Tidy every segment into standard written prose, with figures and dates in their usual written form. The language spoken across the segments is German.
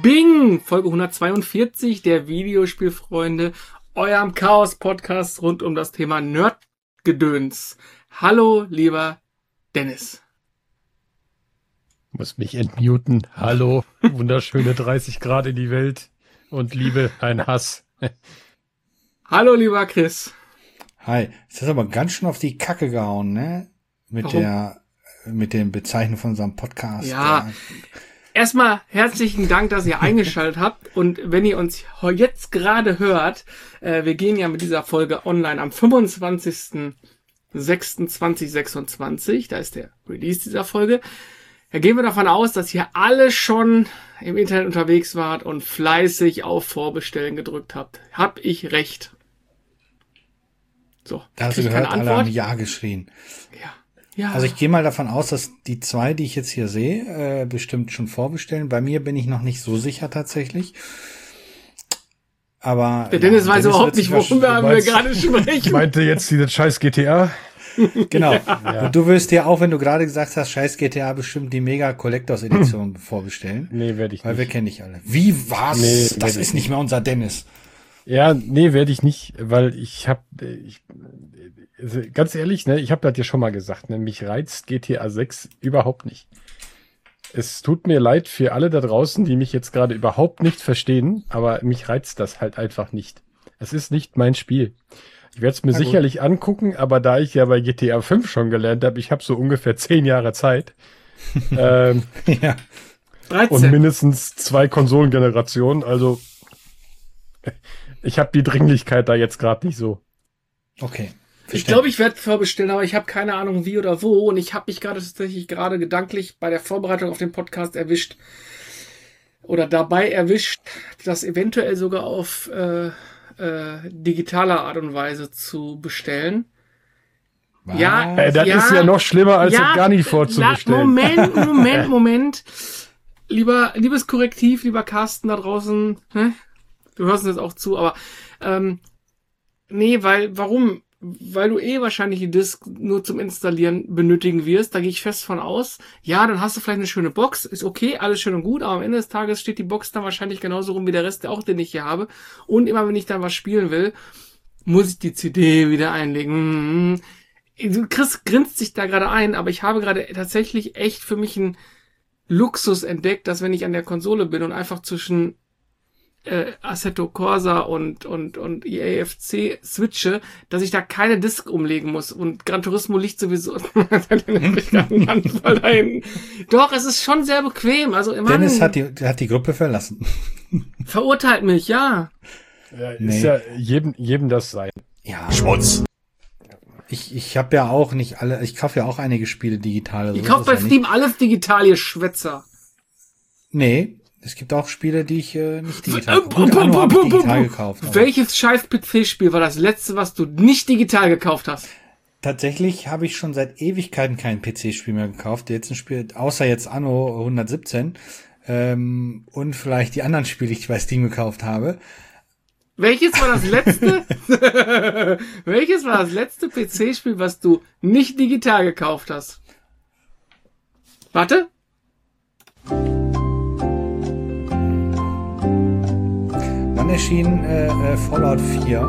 Bing! Folge 142 der Videospielfreunde, eurem Chaos-Podcast rund um das Thema Nerdgedöns. Hallo, lieber Dennis. Muss mich entmuten. Hallo, wunderschöne 30 Grad in die Welt und Liebe, ein Hass. Hallo, lieber Chris. Hi, es ist aber ganz schön auf die Kacke gehauen, ne? Mit den Bezeichnungen von unserem Podcast. Ja. Erstmal herzlichen Dank, dass ihr eingeschaltet habt. Und wenn ihr uns jetzt gerade hört, wir gehen ja mit dieser Folge online am 25.06.2026. Da ist der Release dieser Folge. Da gehen wir davon aus, dass ihr alle schon im Internet unterwegs wart und fleißig auf Vorbestellen gedrückt habt. Hab ich recht? So, da hast du gehört, alle haben Ja geschrien. Ja. Ja. Also ich gehe mal davon aus, dass die zwei, die ich jetzt hier sehe, bestimmt schon vorbestellen. Bei mir bin ich noch nicht so sicher tatsächlich. Aber der Dennis weiß überhaupt nicht, worüber wir gerade sprechen. Meinte jetzt dieses scheiß GTA? Genau. Ja. Und du wirst dir auch, wenn du gerade gesagt hast, scheiß GTA, bestimmt die Mega Collectors Edition vorbestellen. Nee, werde ich nicht. Weil wir kennen dich alle. Wie, was? Nee, das ist nicht mehr unser Dennis. Ja, nee, werde ich nicht, weil also ganz ehrlich, ne, ich habe das ja schon mal gesagt, ne, mich reizt GTA 6 überhaupt nicht. Es tut mir leid für alle da draußen, die mich jetzt gerade überhaupt nicht verstehen, aber mich reizt das halt einfach nicht. Es ist nicht mein Spiel. Ich werde es mir sicherlich angucken, aber da ich ja bei GTA 5 schon gelernt habe, ich habe so ungefähr 10 Jahre Zeit. Ja. 13. Und mindestens 2 Konsolengenerationen, also ich habe die Dringlichkeit da jetzt gerade nicht so. Okay. Ich glaube, ich werde vorbestellen, aber ich habe keine Ahnung wie oder wo. Und ich habe mich tatsächlich gerade gedanklich bei der Vorbereitung auf den Podcast erwischt oder dabei erwischt, das eventuell sogar auf digitaler Art und Weise zu bestellen. Was? Ja, das ist ja noch schlimmer, als ja, gar nicht vorzubestellen. Moment. Liebes Korrektiv, lieber Carsten da draußen, ne? Du hörst uns jetzt auch zu, aber nee, warum? Weil du wahrscheinlich die Disk nur zum Installieren benötigen wirst, da gehe ich fest von aus. Ja, dann hast du vielleicht eine schöne Box, ist okay, alles schön und gut, aber am Ende des Tages steht die Box dann wahrscheinlich genauso rum wie der Rest, den ich hier habe. Und immer wenn ich dann was spielen will, muss ich die CD wieder einlegen. Chris grinst sich da gerade ein, aber ich habe gerade tatsächlich echt für mich einen Luxus entdeckt, dass wenn ich an der Konsole bin und einfach zwischen Assetto Corsa und EAFC switche, dass ich da keine Disk umlegen muss. Und Gran Turismo liegt sowieso. Doch, es ist schon sehr bequem. Also Dennis hat die Gruppe verlassen. Verurteilt mich, ja. Ja, ist ja jedem das sein. Ja. Schmutz. Ich habe ja auch nicht alle, ich kaufe ja auch einige Spiele digital. Ich kaufe bei Steam alles digital, ihr Schwätzer. Nee. Es gibt auch Spiele, die ich nicht digital gekauft habe. Welches scheiß PC-Spiel war das letzte, was du nicht digital gekauft hast? Tatsächlich habe ich schon seit Ewigkeiten kein PC-Spiel mehr gekauft. Jetzt ein Spiel, außer jetzt Anno 117 und vielleicht die anderen Spiele, die ich bei Steam gekauft habe. Welches war das letzte? Welches war das letzte PC-Spiel, was du nicht digital gekauft hast? Warte. Wann erschien Fallout 4?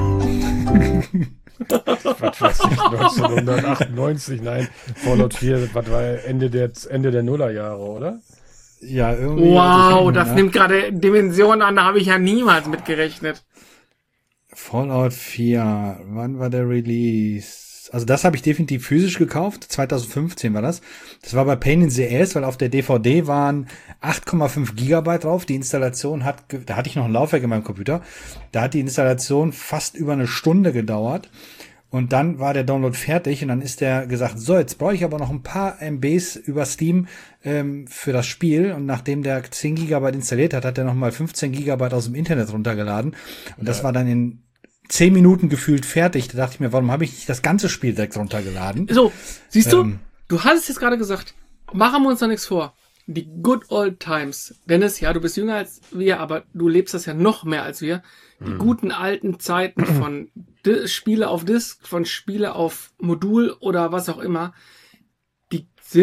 Was weiß ich, 1998, nein. Fallout 4, was war Ende der Nullerjahre, oder? Ja, irgendwie. Wow, das nimmt gerade Dimensionen an, da habe ich ja niemals mit gerechnet. Fallout 4, wann war der Release? Also das habe ich definitiv physisch gekauft, 2015 war das. Das war bei Pain in the Ass, weil auf der DVD waren 8,5 Gigabyte drauf. Die Installation da hatte ich noch ein Laufwerk in meinem Computer, da hat die Installation fast über eine Stunde gedauert. Und dann war der Download fertig und dann ist der gesagt, so, jetzt brauche ich aber noch ein paar MBs über Steam für das Spiel. Und nachdem der 10 Gigabyte installiert hat, hat er nochmal 15 Gigabyte aus dem Internet runtergeladen. Und das war dann in 10 Minuten gefühlt fertig. Da dachte ich mir, warum habe ich nicht das ganze Spiel direkt runtergeladen? So, siehst du, du hast es jetzt gerade gesagt. Machen wir uns da nichts vor. Die good old times. Dennis, ja, du bist jünger als wir, aber du lebst das ja noch mehr als wir. Die guten alten Zeiten von Spiele auf Disk, von Spiele auf Modul oder was auch immer, die sind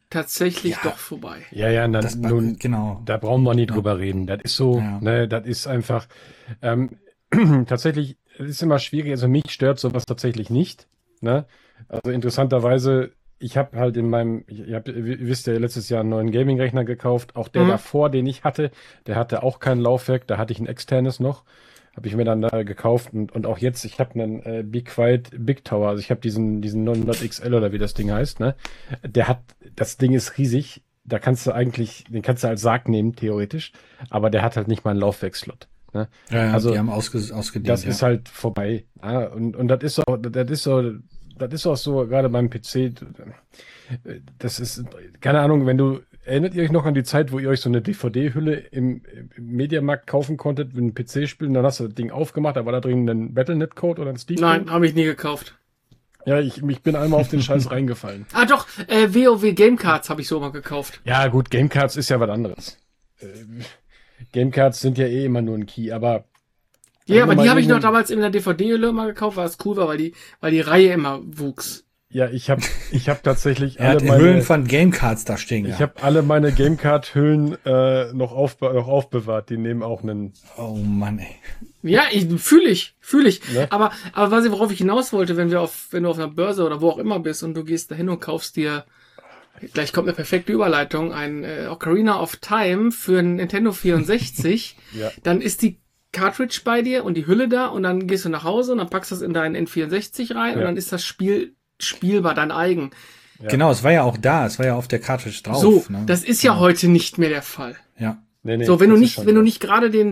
tatsächlich Ja. doch vorbei. Ja, genau. da brauchen wir nicht drüber reden. Das ist so, Ja. ne, das ist einfach, tatsächlich, es ist immer schwierig, also mich stört sowas tatsächlich nicht, ne? Also interessanterweise, ich habe halt ihr wisst ja, letztes Jahr einen neuen Gaming-Rechner gekauft, auch der Mhm. davor, den ich hatte, der hatte auch kein Laufwerk, da hatte ich ein externes noch, habe ich mir dann da gekauft und auch jetzt, ich habe einen Be Quiet Big Tower, also ich habe diesen 900 XL oder wie das Ding heißt, ne? Das Ding ist riesig, den kannst du als Sarg nehmen, theoretisch, aber der hat halt nicht mal einen Laufwerkslot. Ne? Ja, Also, die haben ausgedient. das ist halt vorbei. Ja, und das ist auch so, gerade beim PC, das ist, keine Ahnung, erinnert ihr euch noch an die Zeit, wo ihr euch so eine DVD-Hülle im Mediamarkt kaufen konntet, mit einem PC-Spiel, und dann hast du das Ding aufgemacht, da war da drin ein Battle.net-Code oder ein Steam-Code? Nein, habe ich nie gekauft. Ja, ich bin einmal auf den Scheiß reingefallen. Ah doch, WoW Gamecards habe ich so mal gekauft. Ja, gut, Gamecards ist ja was anderes. Gamecards sind ja eh immer nur ein Key, aber Ja, aber die habe ich noch irgendein- damals in der DVD-Hülle mal gekauft, weil es cool war, weil die Reihe immer wuchs. Ja, ich hab tatsächlich Er hat Hüllen von Gamecards da stehen. ich habe alle meine Gamecard-Hüllen noch aufbewahrt. Die nehmen auch einen. Oh Mann, ey. Ja, fühle ich. Ne? Aber worauf ich hinaus wollte, wenn du auf einer Börse oder wo auch immer bist und du gehst dahin und kaufst dir, gleich kommt eine perfekte Überleitung, ein Ocarina of Time für ein Nintendo 64, Ja. dann ist die Cartridge bei dir und die Hülle da und dann gehst du nach Hause und dann packst du es in deinen N64 rein und Ja. dann ist das Spiel spielbar, dein eigen. Ja. Genau, es war ja auch da. Es war ja auf der Cartridge drauf. So, ne? das ist ja heute nicht mehr der Fall. Ja. Nee, So, wenn das du ist schon wenn du so. nicht gerade den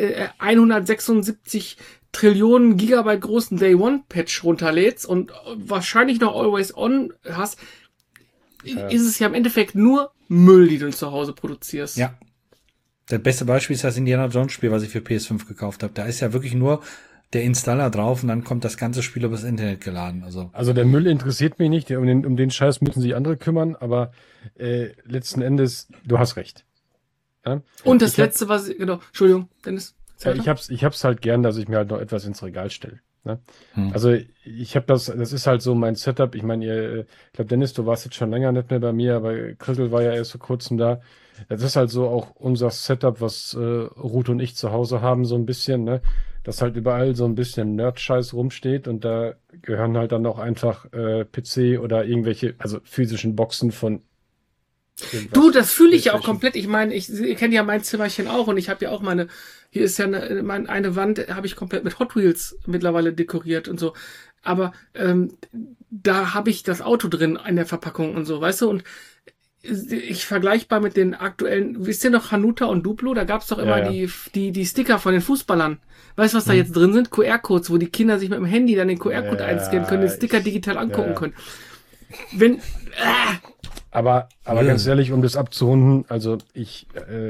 176 Trillionen Gigabyte großen Day One Patch runterlädst und wahrscheinlich noch Always On hast, ist es ja im Endeffekt nur Müll, die du zu Hause produzierst. Ja. Das beste Beispiel ist das Indiana Jones Spiel, was ich für PS5 gekauft habe. Da ist ja wirklich nur der Installer drauf und dann kommt das ganze Spiel übers Internet geladen. Also der Müll interessiert mich nicht. Um den Scheiß müssen sich andere kümmern. Aber letzten Endes, du hast recht. Ja? Und das Ich hab- letzte, Entschuldigung, Dennis. Ich hab's halt gern, dass ich mir halt noch etwas ins Regal stelle. Ne? Hm. Also ich habe das ist halt so mein Setup. Ich meine, ich glaube, Dennis, du warst jetzt schon länger nicht mehr bei mir, aber Christel war ja erst vor kurzem da. Das ist halt so auch unser Setup, was Ruth und ich zu Hause haben, so ein bisschen, ne? Dass halt überall so ein bisschen Nerd-Scheiß rumsteht und da gehören halt dann auch einfach PC oder irgendwelche, also physischen Boxen von irgendwas. Du, das fühle ich ja auch PlayStation. komplett. Ich meine, ihr kennt ja mein Zimmerchen auch und ich habe ja auch hier ist ja eine Wand, habe ich komplett mit Hot Wheels mittlerweile dekoriert und so. Aber da habe ich das Auto drin in der Verpackung und so, weißt du? Und ich vergleichbar mit den aktuellen, wisst ihr noch Hanuta und Duplo? Da gab's doch immer Ja, ja. die Sticker von den Fußballern. Weißt du, was da jetzt drin sind? QR-Codes, wo die Kinder sich mit dem Handy dann den QR-Code Ja, einscannen können, den Sticker digital angucken ja. können. Wenn, Aber Ja. ganz ehrlich, um das abzurunden, also ich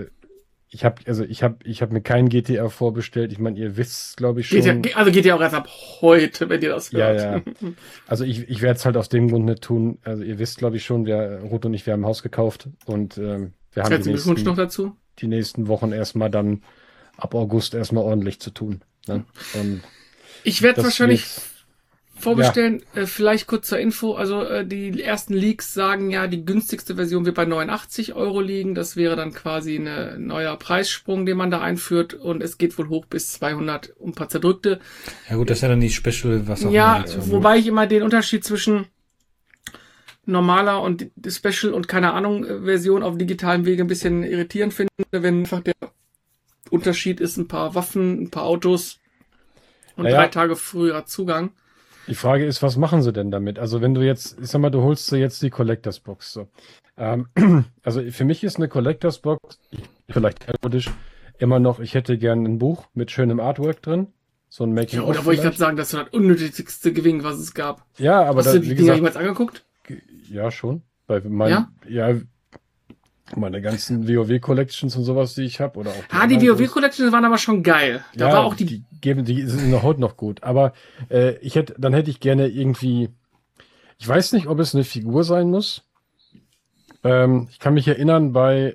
habe mir kein GTA vorbestellt. Ich meine, ihr wisst, glaube ich schon. geht ja auch erst ab heute, wenn ihr das Ja, hört. ja. Also ich werde es halt aus dem Grund nicht tun. Also ihr wisst, glaube ich schon, Ruth und ich, wir haben ein Haus gekauft und wir haben Herzlichen Glückwunsch noch dazu. die nächsten Wochen erstmal dann ab August erstmal ordentlich zu tun. Ne? Und Ich werde das wahrscheinlich wird- vorbestellen, vielleicht kurz zur Info, also die ersten Leaks sagen ja, die günstigste Version wird bei 89 Euro liegen, das wäre dann quasi ein neuer Preissprung, den man da einführt und es geht wohl hoch bis 200 und ein paar zerdrückte. Ja gut, das ist ja dann die Special, was auch Ja, immer Edition. wobei ich immer den Unterschied zwischen normaler und Special und keine Ahnung Version auf digitalem Wege ein bisschen irritierend finde, wenn einfach der Unterschied ist ein paar Waffen, ein paar Autos und Naja. 3 Tage früherer Zugang. Die Frage ist, was machen sie denn damit? Also wenn du jetzt, ich sag mal, du holst dir jetzt die Collectors Box. So. Also für mich ist eine Collectors Box, vielleicht erotisch, immer noch, ich hätte gern ein Buch mit schönem Artwork drin. So ein Ja, Making-of oder wollte ich gerade vielleicht. sagen, das war das unnötigste Gewinn, was es gab. Ja, aber Hast du da, die wie Dinger gesagt, jemals angeguckt? ja schon. Bei meinen, ja, meine ganzen WoW-Collections und sowas, die ich habe. Oder auch Die anderen WoW-Collections waren aber schon geil. Da ja, war auch die die sind noch heute noch gut. Aber dann hätte ich gerne irgendwie, ich weiß nicht, ob es eine Figur sein muss. Ich kann mich erinnern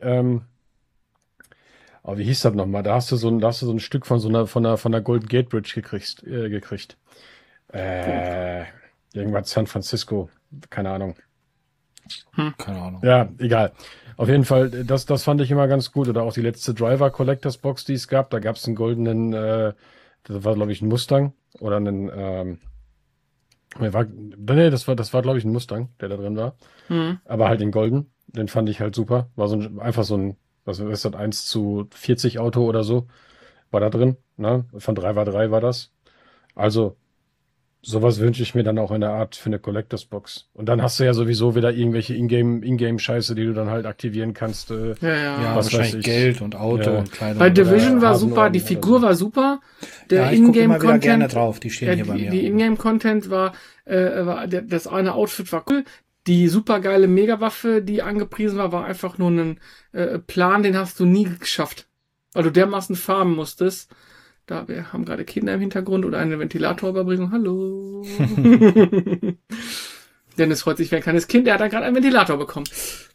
wie hieß das nochmal? Da hast du so ein Stück von der Golden Gate Bridge gekriegt. Irgendwas San Francisco, keine Ahnung. Keine Ahnung. Ja, egal. Auf jeden Fall, das fand ich immer ganz gut. Oder auch die letzte Driver Collectors Box, die es gab. Da gab es einen goldenen, das war, glaube ich, ein Mustang. Oder einen, das war, glaube ich, ein Mustang, der da drin war. Aber halt in golden. Den fand ich halt super. War einfach so ein, was ist das, 1:40 Auto oder so. War da drin. Ne? Von 3x3 war das. Also, sowas wünsche ich mir dann auch in der Art für eine Collectors Box. Und dann hast du ja sowieso wieder irgendwelche Ingame-Scheiße, die du dann halt aktivieren kannst. Ja, was weiß wahrscheinlich ich. Geld und Auto Ja. und Kleidung. Bei Division war Hasenohren super, die oder Figur so. war super. Der Ja, ich gucke immer wieder gerne Ingame-Content, drauf. Die stehen hier bei mir. die Ingame-Content war das eine Outfit war cool. Die supergeile Megawaffe, die angepriesen war einfach nur ein Plan, den hast du nie geschafft. Weil du dermaßen farmen musstest. Da, wir haben gerade Kinder im Hintergrund oder eine Ventilatorüberbrückung. Hallo. Dennis freut sich wie ein kleines Kind. Er hat dann gerade einen Ventilator bekommen.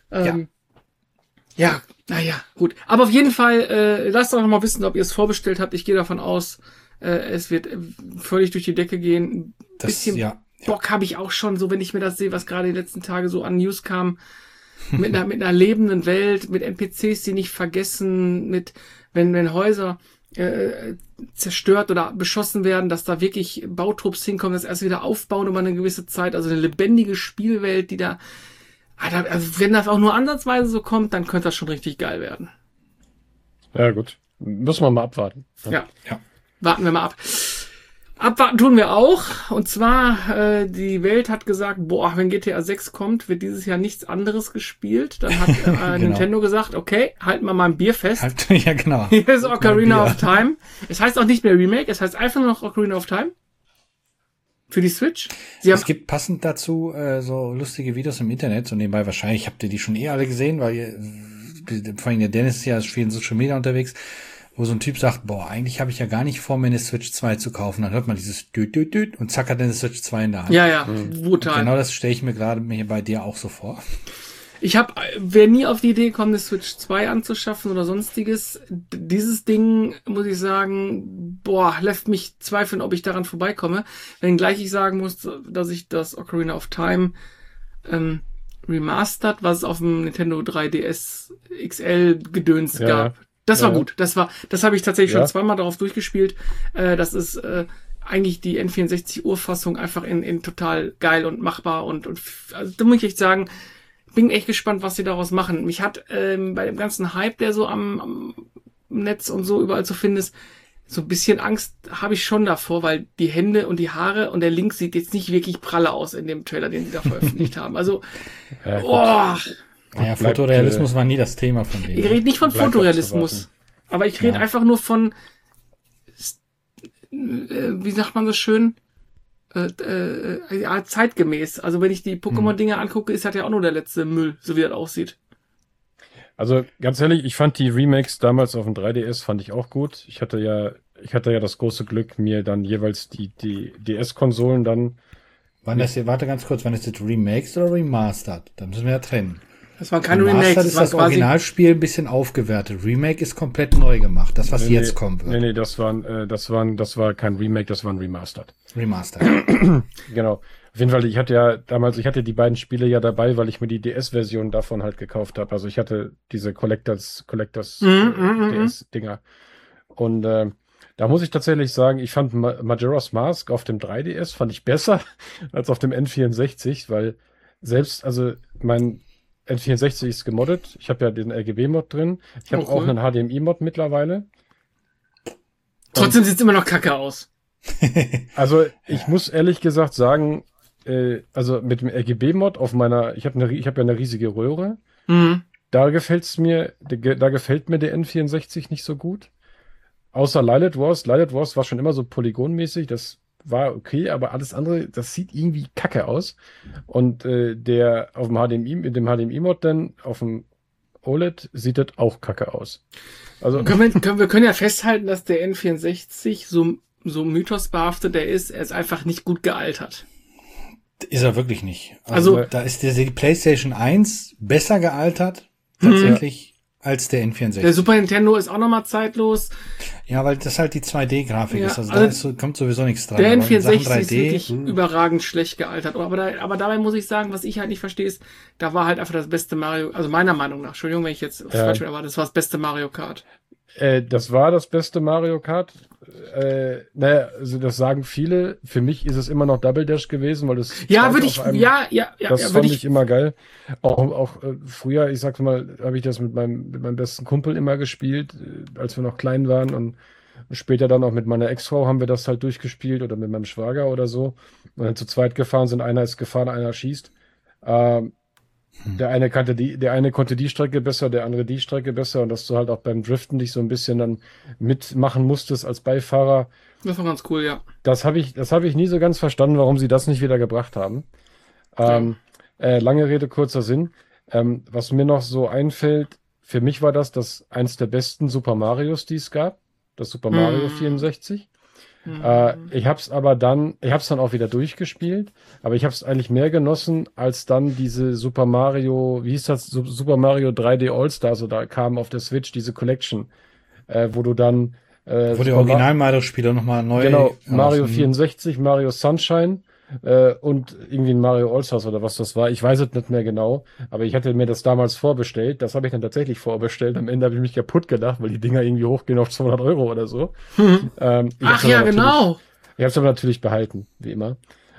Ja, naja, gut. Aber auf jeden Fall, lasst doch noch mal wissen, ob ihr es vorbestellt habt. Ich gehe davon aus, es wird völlig durch die Decke gehen. Ein bisschen Bock habe ich auch schon, so wenn ich mir das sehe, was gerade die letzten Tage so an News kam. Mit einer lebenden Welt, mit NPCs, die nicht vergessen, wenn Häuser zerstört oder beschossen werden, dass da wirklich Bautrupps hinkommen, das erst wieder aufbauen über eine gewisse Zeit, also eine lebendige Spielwelt, die da, also wenn das auch nur ansatzweise so kommt, dann könnte das schon richtig geil werden. Ja, gut. Müssen wir mal abwarten. Ja. Warten wir mal ab. Abwarten tun wir auch. Und zwar, die Welt hat gesagt, boah, wenn GTA 6 kommt, wird dieses Jahr nichts anderes gespielt. Dann hat Genau. Nintendo gesagt, okay, halten wir mal ein Bier fest. Ja, genau. Hier ist Ocarina of Time. Es heißt auch nicht mehr Remake, es heißt einfach nur noch Ocarina of Time. Für die Switch. Es gibt passend dazu so lustige Videos im Internet. So nebenbei wahrscheinlich habt ihr die schon alle gesehen, weil vor allem der Dennis ist ja viel in Social Media unterwegs, wo so ein Typ sagt, boah, eigentlich habe ich ja gar nicht vor, mir eine Switch 2 zu kaufen. Dann hört man dieses Düt und zack hat er eine Switch 2 in der Hand. Ja, brutal. Genau das stelle ich mir gerade hier bei dir auch so vor. Wer nie auf die Idee gekommen, eine Switch 2 anzuschaffen oder sonstiges, dieses Ding, muss ich sagen, lässt mich zweifeln, ob ich daran vorbeikomme. Wenngleich ich sagen muss, dass ich das Ocarina of Time remastered, was es auf dem Nintendo 3DS XL Gedöns gab. Das war gut. Das habe ich tatsächlich schon zweimal darauf durchgespielt. Das ist eigentlich die N64 Urfassung einfach in total geil und machbar und also da muss ich echt sagen, bin echt gespannt, was sie daraus machen. Mich hat bei dem ganzen Hype, der so am Netz und so überall zu finden ist, so ein bisschen Angst habe ich schon davor, weil die Hände und die Haare und der Link sieht jetzt nicht wirklich pralle aus in dem Trailer, den sie da veröffentlicht haben. Also, Naja, Fotorealismus war nie das Thema von denen. Ich rede nicht von Fotorealismus, aber ich rede einfach nur von, wie sagt man so schön, zeitgemäß. Also wenn ich die Pokémon-Dinger angucke, ist das ja auch nur der letzte Müll, so wie das aussieht. Also ganz ehrlich, ich fand die Remakes damals auf dem 3DS fand ich auch gut. Ich hatte ja das große Glück, mir dann jeweils die DS-Konsolen dann. Warte ganz kurz, wann ist das Remakes oder Remastered? Da müssen wir ja trennen. Das waren keine Remakes. Das ist das Originalspiel ein bisschen aufgewertet. Remake ist komplett neu gemacht. Das, was jetzt kommen wird. Nee, das war kein Remake, das war ein Remastered. Genau. Auf jeden Fall, ich hatte die beiden Spiele ja dabei, weil ich mir die DS-Version davon halt gekauft habe. Also ich hatte diese Collectors DS-Dinger. Und da muss ich tatsächlich sagen, ich fand Majora's Mask auf dem 3DS fand ich besser als auf dem N64, weil also mein N64 ist gemoddet. Ich habe ja den RGB-Mod drin. Ich habe auch einen HDMI-Mod mittlerweile. Trotzdem sieht es immer noch kacke aus. Also ich muss ehrlich gesagt sagen, also mit dem RGB-Mod auf ich habe ja eine riesige Röhre. Da gefällt mir der N64 nicht so gut. Außer Lilith Wars. Lilith Wars war schon immer so polygonmäßig. Das war okay, aber alles andere, das sieht irgendwie kacke aus. Und der auf dem HDMI, mit dem HDMI-Mod dann auf dem OLED sieht das auch kacke aus. Also wir können ja festhalten, dass der N64 so mythosbehaftet er ist einfach nicht gut gealtert. Ist er wirklich nicht. Also da ist die PlayStation 1 besser gealtert. Tatsächlich als der N64. Der Super Nintendo ist auch nochmal zeitlos. Ja, weil das halt die 2D-Grafik Ja, ist. Also, also kommt sowieso nichts dran. Der Aber in Sachen N64 ist wirklich überragend schlecht gealtert. Aber dabei muss ich sagen, was ich halt nicht verstehe, ist, da war halt einfach das beste Mario, also meiner Meinung nach, Entschuldigung, wenn ich jetzt falsch bin, aber das war das beste Mario Kart. Das war das beste Mario Kart. Naja, also das sagen viele. Für mich ist es immer noch Double Dash gewesen, weil das Ja, würde ich, das fand ich immer geil. Auch früher, ich sag mal, habe ich das mit meinem besten Kumpel immer gespielt, als wir noch klein waren, und später dann auch mit meiner Ex-Frau haben wir das halt durchgespielt oder mit meinem Schwager oder so. Und dann zu zweit gefahren sind, einer ist gefahren, einer schießt. Der eine konnte die Strecke besser, der andere die Strecke besser, und dass du halt auch beim Driften dich so ein bisschen dann mitmachen musstest als Beifahrer. Das war ganz cool, ja. Das habe ich nie so ganz verstanden, warum sie das nicht wieder gebracht haben. Lange Rede, kurzer Sinn. Was mir noch so einfällt, für mich war das eins der besten Super Marios, die es gab. Das Super Mario 64. Ich hab's dann auch wieder durchgespielt, aber ich hab's eigentlich mehr genossen, als dann diese Super Mario, wie hieß das, Super Mario 3D All-Stars, oder kam auf der Switch diese Collection, wo du dann wo die Original-Mario-Spiele nochmal neu... Genau, Mario 64, Mario Sunshine und irgendwie ein Mario All-Stars oder was das war. Ich weiß es nicht mehr genau, aber ich hatte mir das damals vorbestellt. Das habe ich dann tatsächlich vorbestellt. Am Ende habe ich mich kaputt gedacht, weil die Dinger irgendwie hochgehen auf 200 Euro oder so. Ach ja, genau. Ich habe es aber natürlich behalten, wie immer.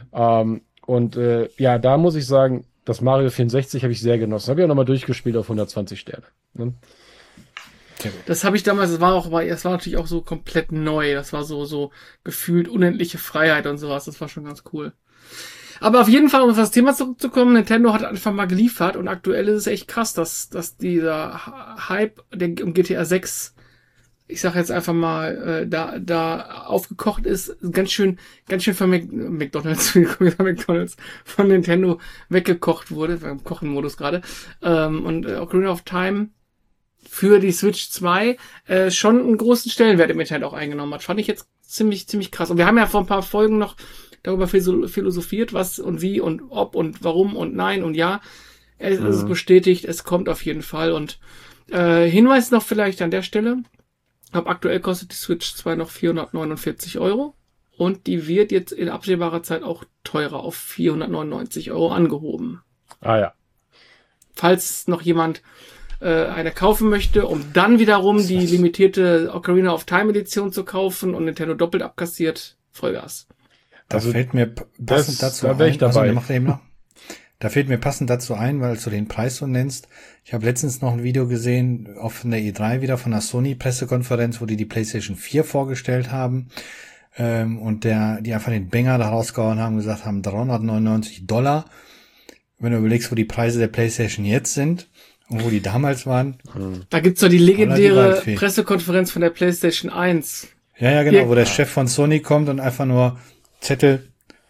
Ja, da muss ich sagen, das Mario 64 habe ich sehr genossen. Habe ich auch nochmal durchgespielt auf 120 Sterne. Ne? Das habe ich damals, es war natürlich auch so komplett neu. Das war so gefühlt unendliche Freiheit und sowas. Das war schon ganz cool. Aber auf jeden Fall, um auf das Thema zurückzukommen, Nintendo hat einfach mal geliefert, und aktuell ist es echt krass, dass dieser Hype um GTA 6, ich sag jetzt einfach mal, da aufgekocht ist, ganz schön von McDonald's, von Nintendo weggekocht wurde, beim Kochenmodus gerade. Und Ocarina of Time für die Switch 2 schon einen großen Stellenwert im Internet auch eingenommen hat. Fand ich jetzt ziemlich krass. Und wir haben ja vor ein paar Folgen noch darüber philosophiert, was und wie und ob und warum und nein und ja. Es ist bestätigt, es kommt auf jeden Fall. Und Hinweis noch vielleicht an der Stelle. Aktuell kostet die Switch 2 noch 449 Euro. Und die wird jetzt in absehbarer Zeit auch teurer auf 499 Euro angehoben. Ah ja. Falls noch jemand eine kaufen möchte, um dann wiederum die limitierte Ocarina of Time Edition zu kaufen und Nintendo doppelt abkassiert, Vollgas. Da fällt mir passend dazu ein. Da fällt mir passend dazu ein, weil du den Preis so nennst. Ich habe letztens noch ein Video gesehen auf der E3 wieder von der Sony Pressekonferenz, wo die PlayStation 4 vorgestellt haben. Und die einfach den Banger da rausgehauen haben, gesagt haben, $399. Wenn du überlegst, wo die Preise der PlayStation jetzt sind, und wo die damals waren. Da gibt's doch die legendäre Pressekonferenz von der PlayStation 1. Ja, genau, wo der Chef von Sony kommt und einfach nur Zettel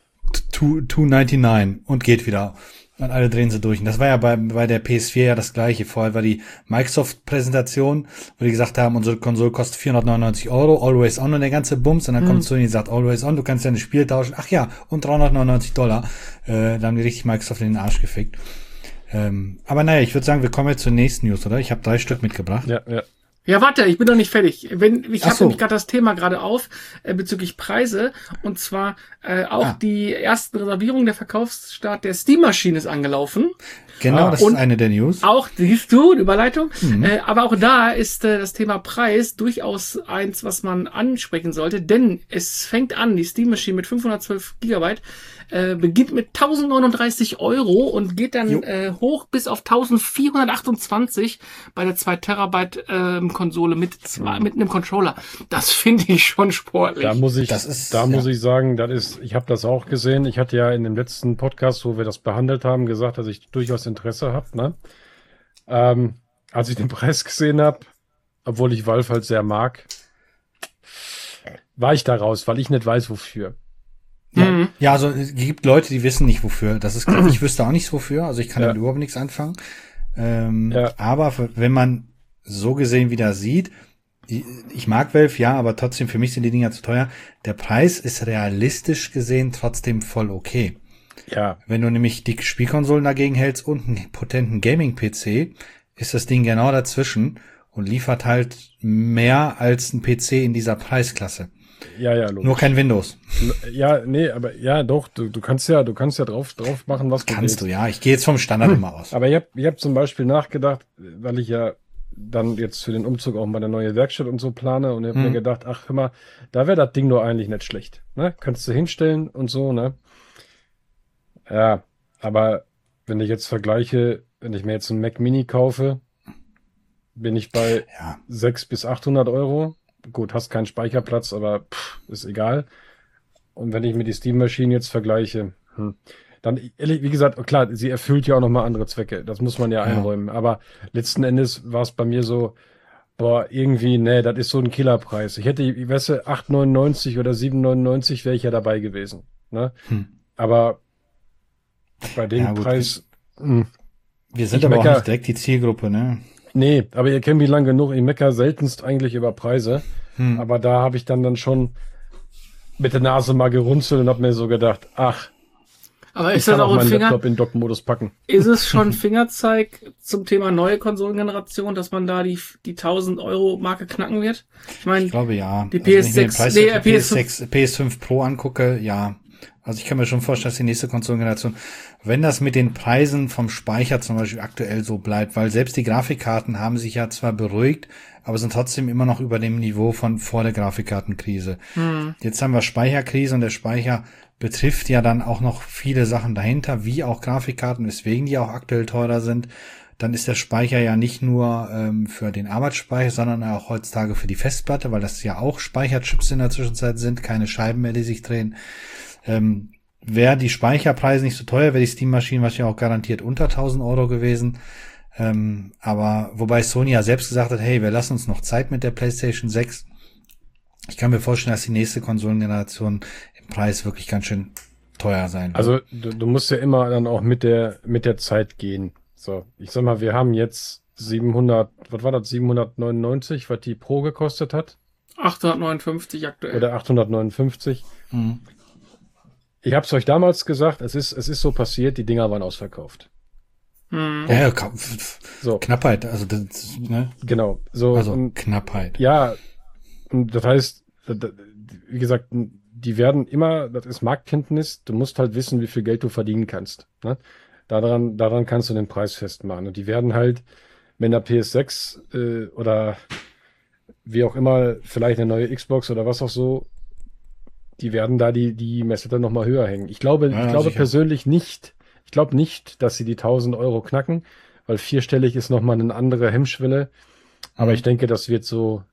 299 und geht wieder. Und alle drehen sie durch. Und das war ja bei der PS4 ja das Gleiche. Vorher war die Microsoft-Präsentation, wo die gesagt haben, unsere Konsole kostet 499 Euro, Always On und der ganze Bums. Und dann kommt Sony und sagt, Always On, du kannst ja ein Spiel tauschen. Ach ja, und $399. Da haben die richtig Microsoft in den Arsch gefickt. Aber naja, ich würde sagen, wir kommen jetzt zur nächsten News, oder? Ich habe 3 Stück mitgebracht. Ja. Ja, warte, ich bin noch nicht fertig. Ich habe nämlich gerade das Thema gerade auf bezüglich Preise, und zwar die ersten Reservierungen, der Verkaufsstart der Steam-Maschine ist angelaufen. Genau, das ist eine der News. Auch, siehst du, Überleitung. Aber auch da ist das Thema Preis durchaus eins, was man ansprechen sollte, denn es fängt an, die Steam-Maschine mit 512 Gigabyte beginnt mit 1039 Euro und geht dann hoch bis auf 1428 bei der 2 Terabyte Konsole mit einem Controller. Das finde ich schon sportlich. Da muss ich sagen, ich habe das auch gesehen. Ich hatte ja in dem letzten Podcast, wo wir das behandelt haben, gesagt, dass ich durchaus Interesse habe. Ne? Als ich den Preis gesehen habe, obwohl ich Valve halt sehr mag, war ich da raus, weil ich nicht weiß, wofür. Ja, also es gibt Leute, die wissen nicht, wofür. Das ist klar. Ich wüsste auch nichts, wofür. Also ich kann damit überhaupt nichts anfangen. Aber wenn man so gesehen wieder sieht, ich mag Valve, ja, aber trotzdem, für mich sind die Dinger zu teuer. Der Preis ist realistisch gesehen trotzdem voll okay. Ja. Wenn du nämlich die Spielkonsolen dagegen hältst und einen potenten Gaming-PC, ist das Ding genau dazwischen und liefert halt mehr als ein PC in dieser Preisklasse. Ja, logisch. Nur kein Windows. Ja, nee, aber ja, doch, du kannst ja drauf machen, was du willst. Kannst du, ja. Ich gehe jetzt vom Standard immer aus. Aber ich hab zum Beispiel nachgedacht, weil ich ja dann jetzt für den Umzug auch mal eine neue Werkstatt und so plane und ich habe mir gedacht, ach, hör mal, da wäre das Ding doch eigentlich nicht schlecht. Ne? Kannst du hinstellen und so, ne? Ja, aber wenn ich jetzt vergleiche, wenn ich mir jetzt einen Mac Mini kaufe, bin ich bei 600 bis 800 Euro. Gut, hast keinen Speicherplatz, aber ist egal. Und wenn ich mir die Steam-Maschine jetzt vergleiche, dann, ehrlich, wie gesagt, klar, sie erfüllt ja auch nochmal andere Zwecke. Das muss man ja einräumen. Aber letzten Endes war es bei mir so, boah, irgendwie, nee, das ist so ein Killerpreis. Ich hätte, ich weiß, 8,99 oder 7,99 wäre ich ja dabei gewesen. Ne? Aber bei dem Preis. Wir sind aber auch nicht direkt die Zielgruppe, ne? Nee, aber ihr kennt mich lang genug. Ich meckere seltenst eigentlich über Preise. Aber da habe ich dann schon mit der Nase mal gerunzelt und habe mir so gedacht, ach, aber ist ich kann das auch auch ein meinen Finger? Laptop in Dock-Modus packen. Ist es schon Fingerzeig zum Thema neue Konsolengeneration, dass man da die 1.000-Euro-Marke knacken wird? Ich meine, ich glaube ja. Die PS6, PS5 Pro angucke, ja. Also ich kann mir schon vorstellen, dass die nächste Konsolengeneration, wenn das mit den Preisen vom Speicher zum Beispiel aktuell so bleibt, weil selbst die Grafikkarten haben sich ja zwar beruhigt, aber sind trotzdem immer noch über dem Niveau von vor der Grafikkartenkrise. Jetzt haben wir Speicherkrise und der Speicher betrifft ja dann auch noch viele Sachen dahinter, wie auch Grafikkarten, weswegen die auch aktuell teurer sind. Dann ist der Speicher ja nicht nur für den Arbeitsspeicher, sondern auch heutzutage für die Festplatte, weil das ja auch Speicherchips in der Zwischenzeit sind, keine Scheiben mehr, die sich drehen. Wäre die Speicherpreise nicht so teuer, wäre die Steam-Maschine wahrscheinlich auch garantiert unter 1.000 Euro gewesen. Aber wobei Sony ja selbst gesagt hat, hey, wir lassen uns noch Zeit mit der PlayStation 6. Ich kann mir vorstellen, dass die nächste Konsolengeneration im Preis wirklich ganz schön teuer sein wird. Also du musst ja immer dann auch mit der Zeit gehen. So, ich sag mal, wir haben jetzt 799, was die Pro gekostet hat. 859 aktuell. Oder 859. Ich hab's euch damals gesagt, es ist so passiert, die Dinger waren ausverkauft. Ja, so. Knappheit, also das, ne? Genau. So, also Knappheit. Ja, und das heißt, wie gesagt, die werden immer, das ist Marktkenntnis, du musst halt wissen, wie viel Geld du verdienen kannst. Ne? Daran kannst du den Preis festmachen. Und die werden halt, wenn der PS6 oder wie auch immer, vielleicht eine neue Xbox oder was auch so, die werden da die Messlatte noch mal höher hängen. Ich glaube persönlich nicht, dass sie die 1.000 Euro knacken, weil vierstellig ist noch mal eine andere Hemmschwelle. Aber ich denke, das wird so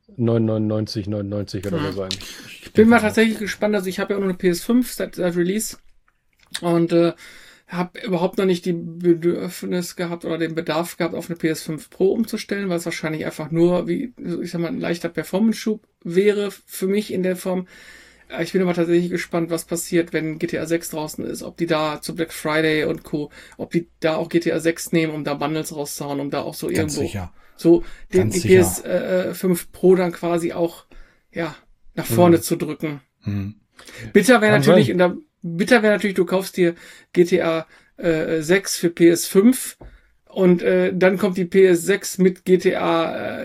9,99 oder so sein. Ich bin mal tatsächlich gespannt. Also ich habe ja auch noch eine PS5 seit Release und habe überhaupt noch nicht die Bedürfnis gehabt oder den Bedarf gehabt, auf eine PS5 Pro umzustellen, weil es wahrscheinlich einfach nur, wie ich sag mal, ein leichter Performance-Schub wäre für mich in der Form. Ich bin aber tatsächlich gespannt, was passiert, wenn GTA 6 draußen ist, ob die da zu Black Friday und Co., ob die da auch GTA 6 nehmen, um da Bundles rauszuhauen, um da auch so Ganz irgendwo sicher. so die PS5 Pro dann quasi auch nach vorne zu drücken. Bitter wäre natürlich, du kaufst dir GTA 6 für PS5 und dann kommt die PS6 mit GTA.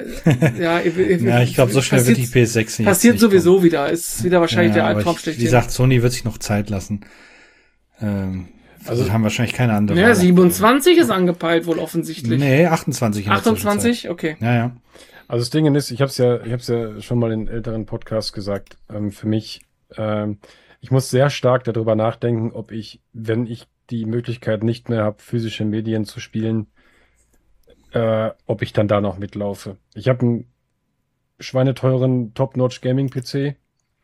Ich glaube, so schnell wird die PS6 nicht. Passiert sowieso kommen. Wieder. Ist wieder wahrscheinlich der Albtraum schlechthin. Wie gesagt, Sony wird sich noch Zeit lassen. Also haben wahrscheinlich keine andere. Ja, 27 ist angepeilt wohl offensichtlich. Nee, 28. 28, okay. Ja. Also das Ding ist, ich hab's ja schon mal in älteren Podcasts gesagt, für mich, ich muss sehr stark darüber nachdenken, ob ich, wenn ich die Möglichkeit nicht mehr habe, physische Medien zu spielen, ob ich dann da noch mitlaufe. Ich habe einen schweineteuren Top-Notch-Gaming-PC.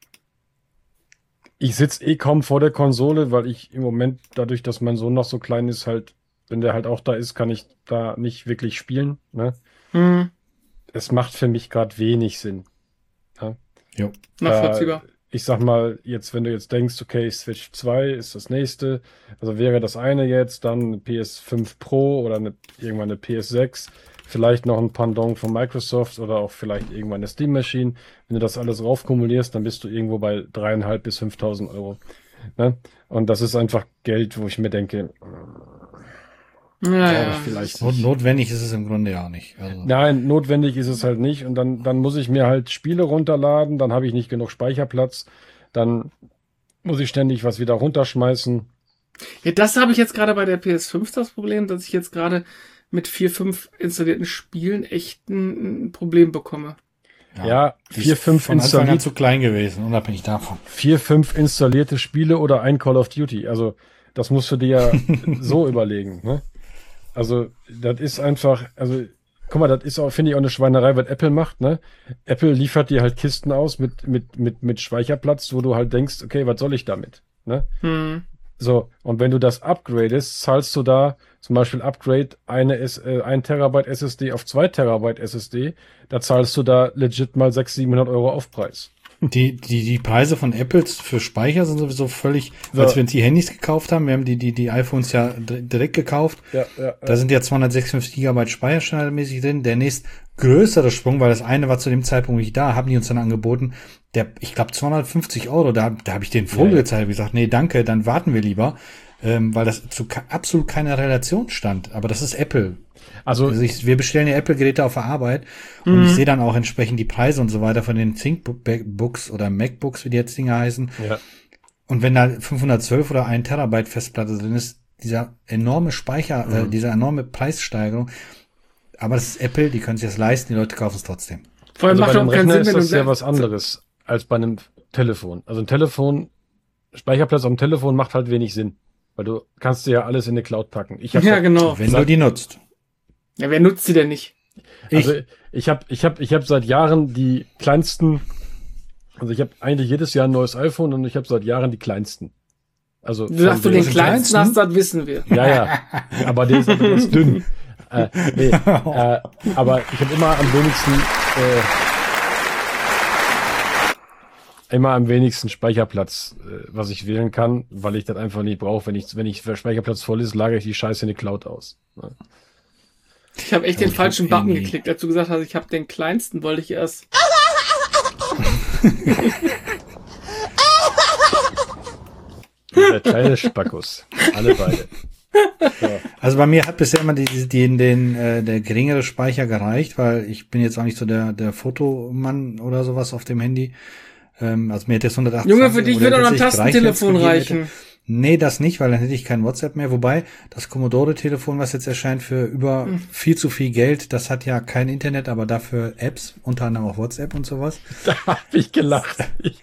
Ich sitze kaum vor der Konsole, weil ich im Moment, dadurch, dass mein Sohn noch so klein ist, halt, wenn der halt auch da ist, kann ich da nicht wirklich spielen. Ne? Es macht für mich gerade wenig Sinn. Ja? Jo. Nachvollziehbar. Ich sag mal, jetzt, wenn du jetzt denkst, okay, Switch 2 ist das nächste, also wäre das eine jetzt, dann eine PS5 Pro oder irgendwann eine PS6, vielleicht noch ein Pendant von Microsoft oder auch vielleicht irgendwann eine Steam-Maschine. Wenn du das alles raufkumulierst, dann bist du irgendwo bei 3.500 bis 5.000 Euro. Ne? Und das ist einfach Geld, wo ich mir denke, Naja, vielleicht nicht. Notwendig ist es im Grunde ja auch nicht. Also. Nein, notwendig ist es halt nicht. Und dann muss ich mir halt Spiele runterladen, dann habe ich nicht genug Speicherplatz, dann muss ich ständig was wieder runterschmeißen. Ja, das habe ich jetzt gerade bei der PS5 das Problem, dass ich jetzt gerade mit 4, 5 installierten Spielen echt ein Problem bekomme. Ja, 4, 5 von Anfang an installiert, zu klein gewesen, unabhängig davon. 4, 5 installierte Spiele oder ein Call of Duty. Also, das musst du dir ja so überlegen, ne? Also, das ist einfach, also, guck mal, das ist auch, finde ich, auch eine Schweinerei, was Apple macht, ne? Apple liefert dir halt Kisten aus mit Speicherplatz, wo du halt denkst, okay, was soll ich damit, ne? So, und wenn du das upgradest, zahlst du da zum Beispiel Upgrade 1 Terabyte SSD auf 2 Terabyte SSD, da zahlst du da legit mal 600-700 Euro Aufpreis. Die Preise von Apple für Speicher sind sowieso völlig, als wir uns die Handys gekauft haben, wir haben die iPhones ja direkt gekauft, da sind ja 256 Gigabyte Speicher standardmäßig drin, der nächst größere Sprung, weil das eine war zu dem Zeitpunkt nicht da, haben die uns dann angeboten, ich glaube 250 Euro, da habe ich den Vogel gezeigt, habe gesagt, nee, danke, dann warten wir lieber, weil das zu absolut keiner Relation stand, aber das ist Apple. Also wir bestellen ja Apple-Geräte auf der Arbeit und ich sehe dann auch entsprechend die Preise und so weiter von den ThinkBooks oder MacBooks, wie die jetzt Dinger heißen. Ja. Und wenn da 512 oder 1 Terabyte Festplatte drin ist, dieser enorme Speicher, diese enorme Preissteigerung. Aber das ist Apple, die können sich das leisten, die Leute kaufen es trotzdem. Vor allem also macht bei einem Rechner ist das ja was anderes als bei einem Telefon. Also ein Telefon, Speicherplatz am Telefon macht halt wenig Sinn. Weil du kannst dir ja alles in eine Cloud packen. Genau. Wenn du die nutzt. Ja, wer nutzt sie denn nicht? Also ich hab seit Jahren die kleinsten, also ich habe eigentlich jedes Jahr ein neues iPhone und ich habe seit Jahren die kleinsten. Also dass du den kleinsten hast, das wissen wir. Ja, aber der ist dünn. Aber ich habe immer am wenigsten Speicherplatz, was ich wählen kann, weil ich das einfach nicht brauche. Wenn ich für Speicherplatz voll ist, lagere ich die Scheiße in die Cloud aus. Ne? Ich habe echt den falschen Button geklickt, als du gesagt hast, ich habe den kleinsten, wollte ich erst. Der kleine Spackus. Alle beide. So. Also bei mir hat bisher immer der geringere Speicher gereicht, weil ich bin jetzt auch nicht so der Fotomann oder sowas auf dem Handy. Also mir hätte es 180. Junge, für dich würde auch noch ein Tastentelefon reichen. Nee, das nicht, weil dann hätte ich kein WhatsApp mehr. Wobei, das Commodore-Telefon, was jetzt erscheint, für viel zu viel Geld, das hat ja kein Internet, aber dafür Apps, unter anderem auch WhatsApp und sowas. Da hab ich gelacht.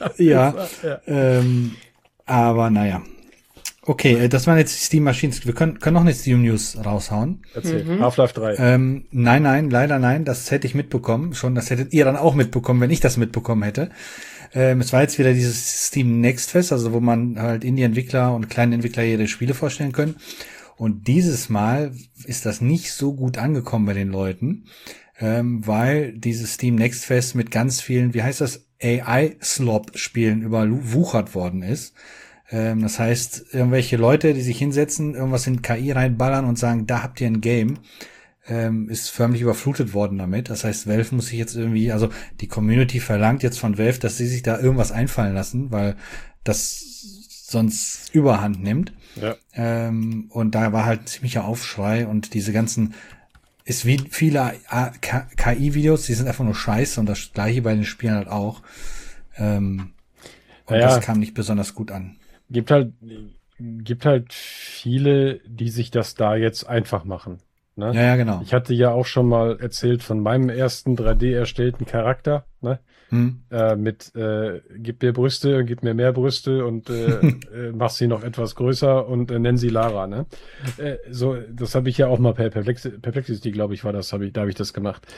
Aber naja. Okay, das waren jetzt Steam Machines. Wir können noch eine Steam News raushauen. Erzähl. Half-Life 3. Nein, leider nein. Das hätte ich mitbekommen. Das hättet ihr dann auch mitbekommen, wenn ich das mitbekommen hätte. Es war jetzt wieder dieses Steam Next Fest, also wo man halt Indie-Entwickler und kleine Entwickler ihre Spiele vorstellen können. Und dieses Mal ist das nicht so gut angekommen bei den Leuten, weil dieses Steam Next Fest mit ganz vielen, wie heißt das, AI-Slop-Spielen überwuchert worden ist. Das heißt, irgendwelche Leute, die sich hinsetzen, irgendwas in KI reinballern und sagen, da habt ihr ein Game, ist förmlich überflutet worden damit. Das heißt, Valve muss sich jetzt irgendwie, also die Community verlangt jetzt von Valve, dass sie sich da irgendwas einfallen lassen, weil das sonst Überhand nimmt. Ja. Und da war halt ein ziemlicher Aufschrei und diese ganzen, ist wie viele KI-Videos, die sind einfach nur scheiße und das gleiche bei den Spielen halt auch. Und das kam nicht besonders gut an. Gibt halt viele, die sich das da jetzt einfach machen. Ne? Ja, genau. Ich hatte ja auch schon mal erzählt von meinem ersten 3D erstellten Charakter, ne? Mit gib mir Brüste und gib mir mehr Brüste und mach sie noch etwas größer und nenn sie Lara, ne? So, das habe ich ja auch mal per Perplexity, glaube ich, da habe ich das gemacht.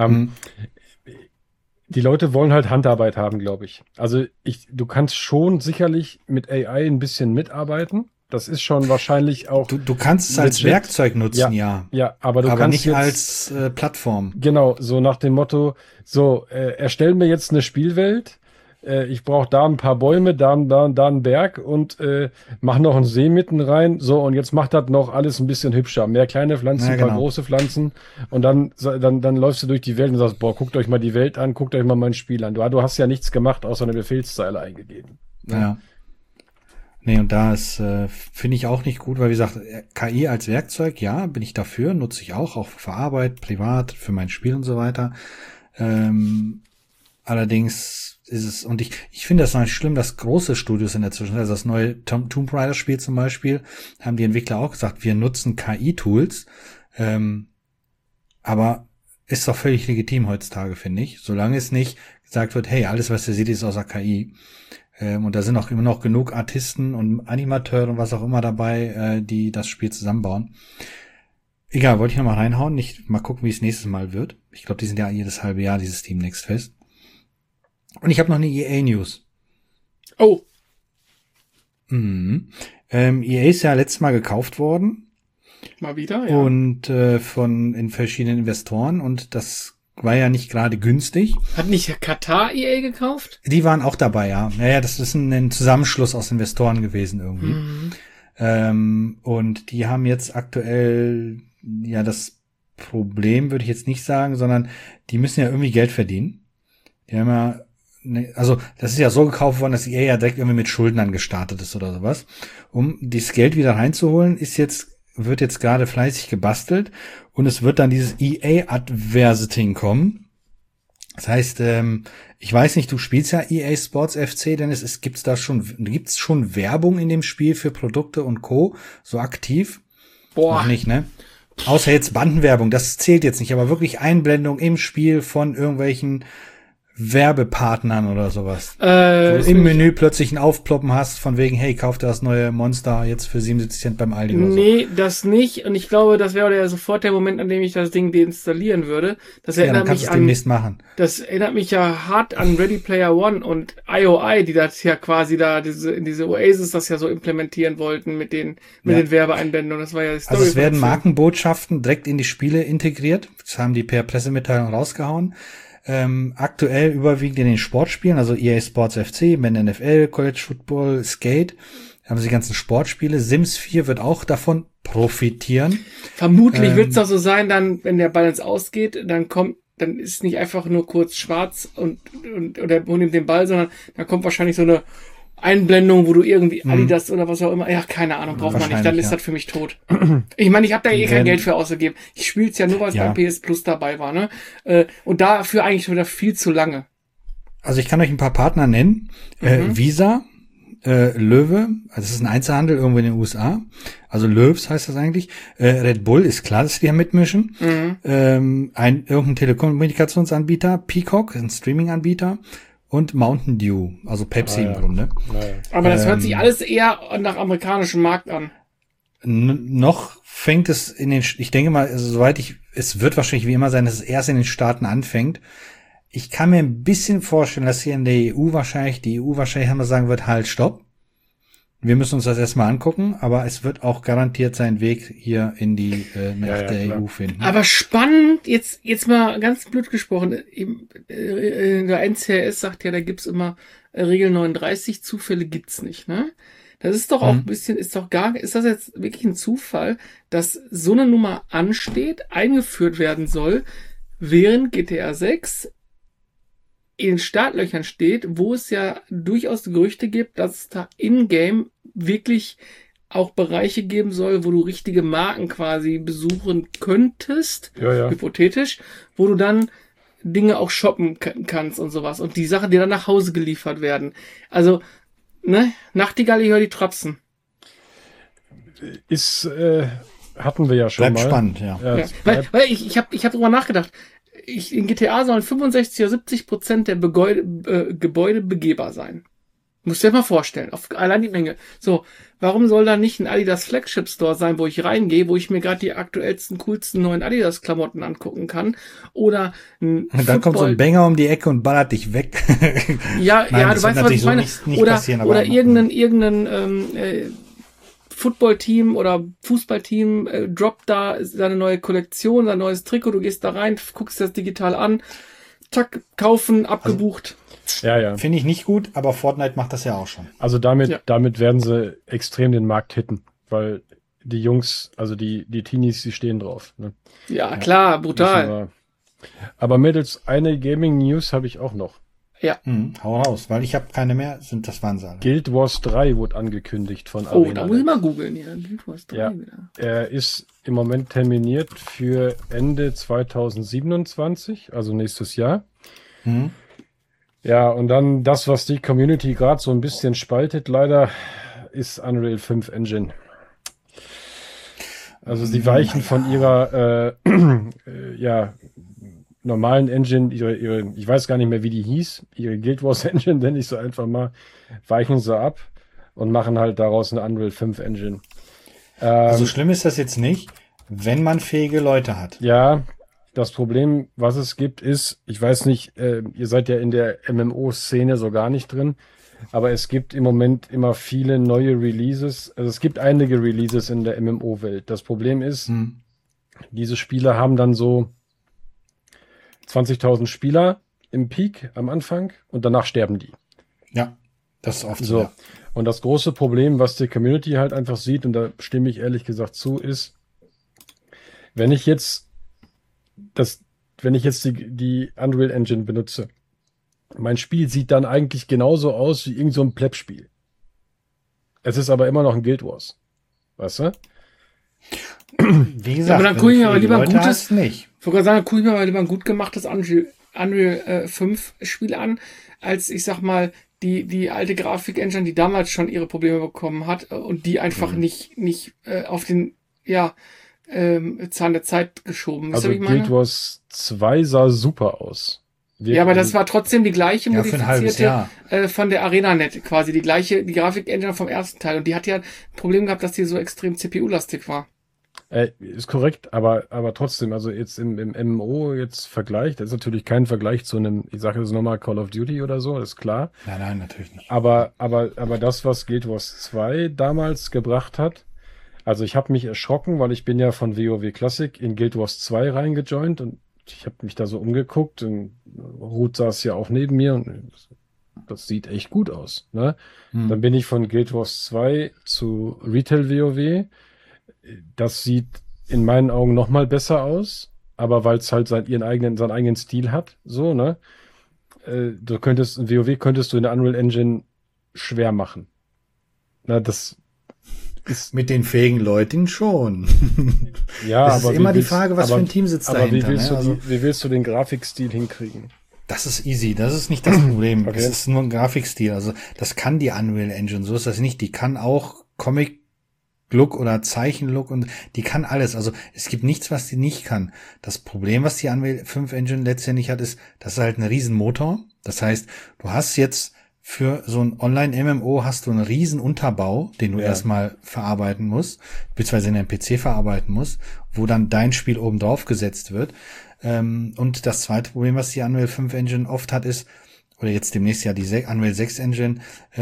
Die Leute wollen halt Handarbeit haben, glaube ich. Also du kannst schon sicherlich mit AI ein bisschen mitarbeiten. Das ist schon wahrscheinlich auch. Du kannst es als Werkzeug nutzen, ja. Ja, aber kannst nicht jetzt, als Plattform. Genau, so nach dem Motto, erstell mir jetzt eine Spielwelt. Ich brauche da ein paar Bäume, da einen Berg und mach noch einen See mitten rein. So, und jetzt macht das noch alles ein bisschen hübscher. Mehr kleine Pflanzen, ein paar große Pflanzen. Und dann läufst du durch die Welt und sagst, boah, guckt euch mal die Welt an, guckt euch mal mein Spiel an. Du hast ja nichts gemacht, außer eine Befehlszeile eingegeben. Ja. Nee, und da ist, finde ich auch nicht gut, weil wie gesagt, KI als Werkzeug, ja, bin ich dafür, nutze ich auch für Arbeit, privat, für mein Spiel und so weiter. Allerdings ist es, und ich finde das nicht schlimm, dass große Studios in der Zwischenzeit, also das neue Tomb Raider Spiel zum Beispiel, haben die Entwickler auch gesagt, wir nutzen KI-Tools, aber ist doch völlig legitim heutzutage, finde ich, solange es nicht gesagt wird, hey, alles, was ihr seht, ist außer KI. Und da sind auch immer noch genug Artisten und Animateure und was auch immer dabei, die das Spiel zusammenbauen. Egal, wollte ich noch mal reinhauen, nicht mal gucken, wie es nächstes Mal wird. Ich glaube, die sind ja jedes halbe Jahr, dieses Team Next Fest. Und ich habe noch eine EA-News. Oh. EA ist ja letztes Mal gekauft worden. Mal wieder, ja. Und in verschiedenen Investoren. Und das war ja nicht gerade günstig. Hat nicht Katar EA gekauft? Die waren auch dabei, ja. Naja, das ist ein Zusammenschluss aus Investoren gewesen irgendwie. Und die haben jetzt aktuell, ja, das Problem würde ich jetzt nicht sagen, sondern die müssen ja irgendwie Geld verdienen. Die haben ja, also das ist ja so gekauft worden, dass EA ja direkt irgendwie mit Schuldnern gestartet ist oder sowas. Um dieses Geld wieder reinzuholen, wird jetzt gerade fleißig gebastelt und es wird dann dieses EA Adversity kommen. Das heißt, ich weiß nicht, du spielst ja EA Sports FC, denn gibt's schon Werbung in dem Spiel für Produkte und Co. so aktiv? Boah. Noch nicht, ne? Außer jetzt Bandenwerbung, das zählt jetzt nicht, aber wirklich Einblendung im Spiel von irgendwelchen Werbepartnern oder sowas. Wo du im Menü plötzlich ein Aufploppen hast, von wegen, hey, kauf dir das neue Monster jetzt für 77 Cent beim Aldi oder so. Nee, das nicht. Und ich glaube, das wäre ja sofort der Moment, an dem ich das Ding deinstallieren würde. Das erinnert mich an, demnächst machen. Das erinnert mich ja hart an Ready Player One und IOI, die das ja quasi da in diese Oasis das ja so implementieren wollten mit den Werbeeinblendungen. Das war ja die Story. Also es werden Markenbotschaften direkt in die Spiele integriert. Das haben die per Pressemitteilung rausgehauen. Aktuell überwiegend in den Sportspielen, also EA Sports FC, Madden NFL, College Football, Skate, haben sie die ganzen Sportspiele. Sims 4 wird auch davon profitieren. Vermutlich wird es doch so sein, dann, wenn der Balance ausgeht, dann ist nicht einfach nur kurz schwarz oder nimmt den Ball, sondern dann kommt wahrscheinlich so eine Einblendung, wo du irgendwie Adidas oder was auch immer, ja, keine Ahnung, braucht man nicht, dann ist das für mich tot. Ich meine, ich habe da kein Geld für ausgegeben. Ich spiele es ja nur, weil es beim PS Plus dabei war, ne? Und dafür eigentlich wieder viel zu lange. Also ich kann euch ein paar Partner nennen. Visa, Löwe, also es ist ein Einzelhandel irgendwo in den USA. Also Löws heißt das eigentlich. Red Bull ist klar, dass die da mitmischen. Irgendein Telekommunikationsanbieter, Peacock, ein Streaming-Anbieter. Und Mountain Dew, also Pepsi im Grunde. Aber das hört sich alles eher nach amerikanischem Markt an. Noch fängt es ich denke mal, also es wird wahrscheinlich wie immer sein, dass es erst in den Staaten anfängt. Ich kann mir ein bisschen vorstellen, dass hier in der die EU wahrscheinlich einmal sagen wird, halt, stopp. Wir müssen uns das erstmal angucken, aber es wird auch garantiert seinen Weg hier in die nach der EU finden. Aber spannend, jetzt mal ganz blöd gesprochen, der NCRS sagt ja, da gibt's immer Regel 39, Zufälle gibt's nicht, ne? Das ist doch auch ein bisschen, ist das jetzt wirklich ein Zufall, dass so eine Nummer ansteht, eingeführt werden soll, während GTA 6 in den Startlöchern steht, wo es ja durchaus Gerüchte gibt, dass es da in-game wirklich auch Bereiche geben soll, wo du richtige Marken quasi besuchen könntest, hypothetisch, wo du dann Dinge auch shoppen kannst und sowas und die Sachen, die dann nach Hause geliefert werden. Also, ne, Nachtigall, ich höre die Trapsen. Hatten wir ja schon mal. Bleibt spannend, ja. Weil ich hab drüber nachgedacht. In GTA sollen 65 oder 70% der Gebäude begehbar sein. Musst du dir mal vorstellen, auf allein die Menge. So, warum soll da nicht ein Adidas Flagship Store sein, wo ich reingehe, wo ich mir gerade die aktuellsten, coolsten neuen Adidas Klamotten angucken kann? Oder und dann kommt so ein Banger um die Ecke und ballert dich weg. Ja, Nein, ja, du weißt, was ich meine. Oder irgendein Footballteam oder Fußballteam droppt da seine neue Kollektion, sein neues Trikot, du gehst da rein, guckst das digital an, zack, kaufen, abgebucht. Ja. Finde ich nicht gut, aber Fortnite macht das ja auch schon. Also damit werden sie extrem den Markt hitten, weil die Jungs, also die Teenies, die stehen drauf. Ne? Ja, klar, brutal. Aber mittels eine Gaming-News habe ich auch noch. Ja. Hau raus, weil ich habe keine mehr, das waren sie alle. Guild Wars 3 wurde angekündigt von Oh, Arena. da muss ich mal googeln. Ja, Guild Wars 3 Ja. wieder. Er ist im Moment terminiert für Ende 2027, also nächstes Jahr. Mhm. Ja, und dann das, was die Community gerade so ein bisschen spaltet, leider, ist Unreal 5 Engine. Also sie weichen von ihrer normalen Engine, ihre, ich weiß gar nicht mehr, wie die hieß, ihre Guild Wars Engine, nenne ich so einfach mal, weichen sie ab und machen halt daraus eine Unreal 5 Engine. Also schlimm ist das jetzt nicht, wenn man fähige Leute hat. Ja, das Problem, was es gibt, ist, ich weiß nicht, ihr seid ja in der MMO-Szene so gar nicht drin, aber es gibt im Moment immer viele neue Releases. Also es gibt einige Releases in der MMO-Welt. Das Problem ist, diese Spiele haben dann so 20.000 Spieler im Peak am Anfang und danach sterben die. Ja, das ist oft So. Ja. Und das große Problem, was die Community halt einfach sieht, und da stimme ich ehrlich gesagt zu, ist, wenn ich jetzt die Unreal Engine benutze, mein Spiel sieht dann eigentlich genauso aus wie irgend so ein Pleb-Spiel. Es ist aber immer noch ein Guild Wars. Weißt du? Wie gesagt, aber dann gucke ich mir aber lieber ein Leute gutes, hast, nicht. ich wollte gerade sagen, gucke ich mir aber lieber ein gut gemachtes Unreal 5 Spiel an, als ich sag mal, die alte Grafik-Engine, die damals schon ihre Probleme bekommen hat und die einfach nicht auf den, Zahn der Zeit geschoben. Also Guild Wars 2 sah super aus. Ja, aber das war trotzdem die gleiche Ja, für ein halbes Jahr. von der ArenaNet quasi, die Grafik-Engine vom ersten Teil. Und die hat ja ein Problem gehabt, dass die so extrem CPU-lastig war. Ist korrekt, aber trotzdem, also jetzt im MMO jetzt Vergleich, das ist natürlich kein Vergleich zu einem, ich sage jetzt nochmal Call of Duty oder so, ist klar. Nein, natürlich nicht. Aber das, was Guild Wars 2 damals gebracht hat, also ich habe mich erschrocken, weil ich bin ja von WoW Classic in Guild Wars 2 reingejoint und ich habe mich da so umgeguckt und Ruth saß ja auch neben mir und das sieht echt gut aus. Ne? Dann bin ich von Guild Wars 2 zu Retail WoW. Das sieht in meinen Augen noch mal besser aus, aber weil es halt seinen eigenen Stil hat, so, ne? Du könntest in WoW könntest du in der Unreal Engine schwer machen. Na, das ist mit den fähigen Leuten schon. Ja, das aber ist immer die Frage, was für ein Team sitzt dahinter. Wie willst du den Grafikstil hinkriegen? Das ist easy, das ist nicht das Problem. Okay. Das ist nur ein Grafikstil. Also das kann die Unreal Engine, so ist das nicht. Die kann auch Comic-Look oder Zeichen-Look und die kann alles. Also es gibt nichts, was die nicht kann. Das Problem, was die Unreal 5 Engine letztendlich hat, ist, das ist halt ein Riesenmotor. Das heißt, du hast jetzt für so ein Online-MMO hast du einen riesen Unterbau, den du erstmal verarbeiten musst, beziehungsweise in deinem PC verarbeiten musst, wo dann dein Spiel oben drauf gesetzt wird. Und das zweite Problem, was die Unreal 5 Engine oft hat, ist, oder jetzt demnächst ja die Unreal 6 Engine,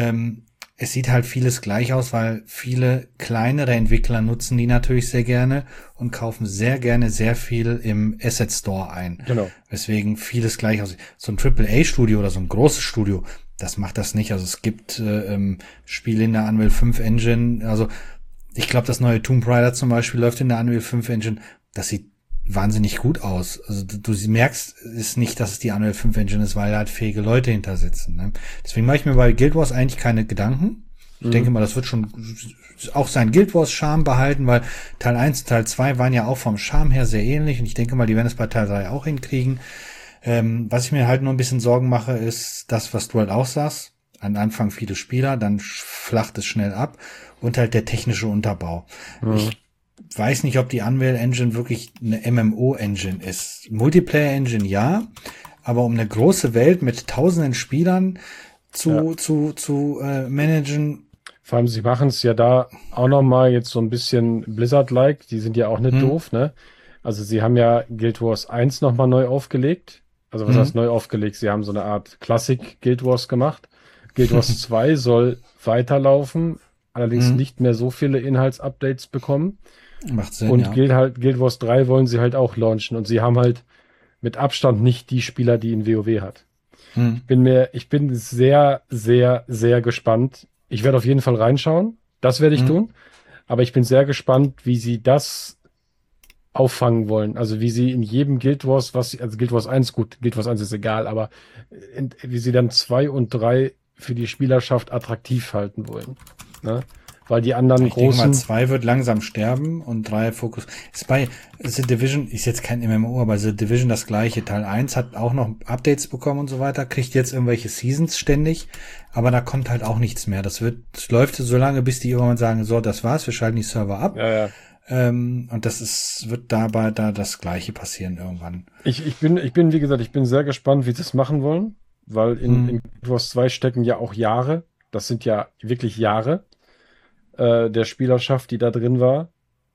es sieht halt vieles gleich aus, weil viele kleinere Entwickler nutzen die natürlich sehr gerne und kaufen sehr gerne sehr viel im Asset Store ein. Genau. Weswegen vieles gleich aussieht. So ein AAA-Studio oder so ein großes Studio, das macht das nicht. Also es gibt Spiele in der Unreal 5 Engine. Also ich glaube, das neue Tomb Raider zum Beispiel läuft in der Unreal 5 Engine. Das sieht wahnsinnig gut aus. Also du merkst es nicht, dass es die Unreal 5 Engine ist, weil halt fähige Leute hinter sitzen. Ne? Deswegen mache ich mir bei Guild Wars eigentlich keine Gedanken. Ich denke mal, das wird schon auch sein Guild Wars Charme behalten, weil Teil 1 und Teil 2 waren ja auch vom Charme her sehr ähnlich und ich denke mal, die werden es bei Teil 3 auch hinkriegen. Was ich mir halt nur ein bisschen Sorgen mache, ist das, was du halt auch sagst. Am Anfang viele Spieler, dann flacht es schnell ab und halt der technische Unterbau. Ich weiß nicht, ob die Unreal Engine wirklich eine MMO-Engine ist. Multiplayer-Engine ja, aber um eine große Welt mit tausenden Spielern zu managen. Vor allem, sie machen es ja da auch noch mal jetzt so ein bisschen Blizzard-like. Die sind ja auch nicht doof, ne? Also sie haben ja Guild Wars 1 noch mal neu aufgelegt. Also was heißt neu aufgelegt? Sie haben so eine Art Classic Guild Wars gemacht. Guild Wars 2 soll weiterlaufen, allerdings nicht mehr so viele Inhaltsupdates bekommen. Macht Sinn, und Guild Wars 3 wollen sie halt auch launchen und sie haben halt mit Abstand nicht die Spieler, die in WoW hat. Ich bin sehr, sehr, sehr gespannt. Ich werde auf jeden Fall reinschauen. Das werde ich tun. Aber ich bin sehr gespannt, wie sie das auffangen wollen. Also wie sie in jedem Guild Wars, also Guild Wars 1, gut, Guild Wars 1 ist egal, aber wie sie dann 2 und 3 für die Spielerschaft attraktiv halten wollen. Ne? Weil die anderen Ich denke mal, großen... 2 wird langsam sterben und 3 Fokus. Ist bei The Division, ist jetzt kein MMO, aber The Division das gleiche. Teil 1 hat auch noch Updates bekommen und so weiter, kriegt jetzt irgendwelche Seasons ständig, aber da kommt halt auch nichts mehr. Das läuft so lange, bis die irgendwann sagen, so, das war's, wir schalten die Server ab. Ja, ja. Und wird dabei da das Gleiche passieren irgendwann. Ich bin, wie gesagt, ich bin sehr gespannt, wie sie es machen wollen, weil in Guild Wars 2 stecken ja auch Jahre. Das sind ja wirklich Jahre der Spielerschaft, die da drin war.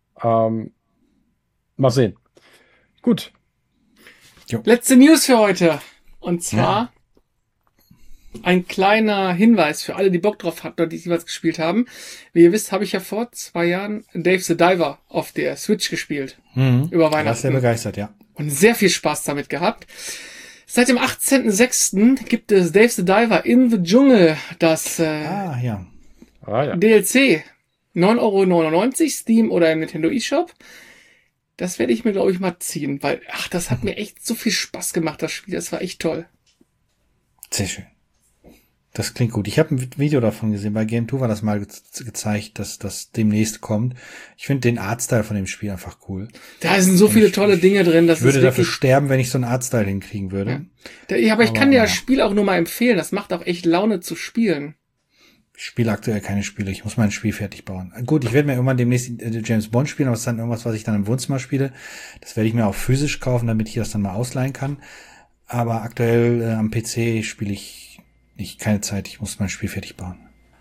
Mal sehen. Gut. Letzte News für heute. Und zwar ein kleiner Hinweis für alle, die Bock drauf hatten oder die jeweils gespielt haben. Wie ihr wisst, habe ich ja vor 2 Jahren Dave the Diver auf der Switch gespielt. Über Weihnachten. Warst sehr begeistert, ja. Und sehr viel Spaß damit gehabt. Seit dem 18.06. gibt es Dave the Diver in the Dschungel, das Ja. DLC. 9,99 € Steam oder im Nintendo eShop. Das werde ich mir, glaube ich, mal ziehen, weil, das hat mir echt so viel Spaß gemacht, das Spiel. Das war echt toll. Sehr schön. Das klingt gut. Ich habe ein Video davon gesehen. Bei Game 2 war das mal gezeigt, dass das demnächst kommt. Ich finde den Artstyle von dem Spiel einfach cool. Da sind so viele tolle Dinge drin. Ich würde dafür sterben, wenn ich so einen Artstyle hinkriegen würde. Ja. Aber ich kann dir das Spiel auch nur mal empfehlen. Das macht auch echt Laune zu spielen. Ich spiele aktuell keine Spiele. Ich muss mein Spiel fertig bauen. Gut, ich werde mir irgendwann demnächst James Bond spielen, aber es ist dann irgendwas, was ich dann im Wohnzimmer spiele. Das werde ich mir auch physisch kaufen, damit ich das dann mal ausleihen kann. Aber aktuell am PC spiele ich keine Zeit. Ich muss mein Spiel fertig bauen.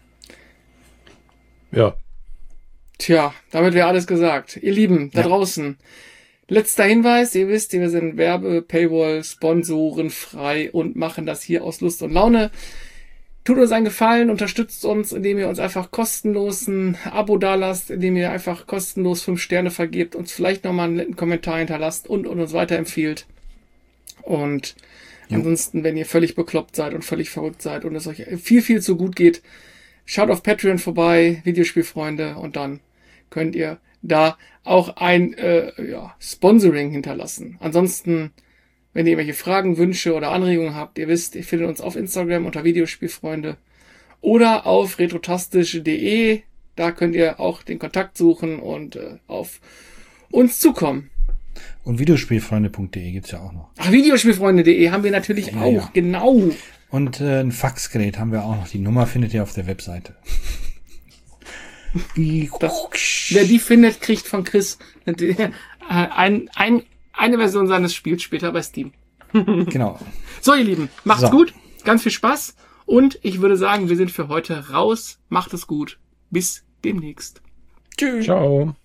Ja. Tja, damit wäre alles gesagt. Ihr Lieben, da draußen. Letzter Hinweis, ihr wisst, wir sind Paywall, Sponsoren frei und machen das hier aus Lust und Laune. Tut uns einen Gefallen, unterstützt uns, indem ihr uns einfach kostenlos ein Abo dalasst, indem ihr einfach kostenlos 5 Sterne vergebt, uns vielleicht nochmal einen netten Kommentar hinterlasst und uns weiterempfiehlt. Und ansonsten, wenn ihr völlig bekloppt seid und völlig verrückt seid und es euch viel, viel zu gut geht, schaut auf Patreon vorbei, Videospielfreunde, und dann könnt ihr da auch ein Sponsoring hinterlassen. Ansonsten, wenn ihr irgendwelche Fragen, Wünsche oder Anregungen habt, ihr wisst, ihr findet uns auf Instagram unter Videospielfreunde oder auf retrotastisch.de. Da könnt ihr auch den Kontakt suchen und auf uns zukommen. Und Videospielfreunde.de gibt's ja auch noch. Ach, Videospielfreunde.de haben wir natürlich auch, genau. Und ein Faxgerät haben wir auch noch. Die Nummer findet ihr auf der Webseite. Wer die findet, kriegt von Chris eine Version seines Spiels später bei Steam. Genau. So, ihr Lieben, macht's gut, ganz viel Spaß und ich würde sagen, wir sind für heute raus. Macht es gut. Bis demnächst. Tschüss. Ciao.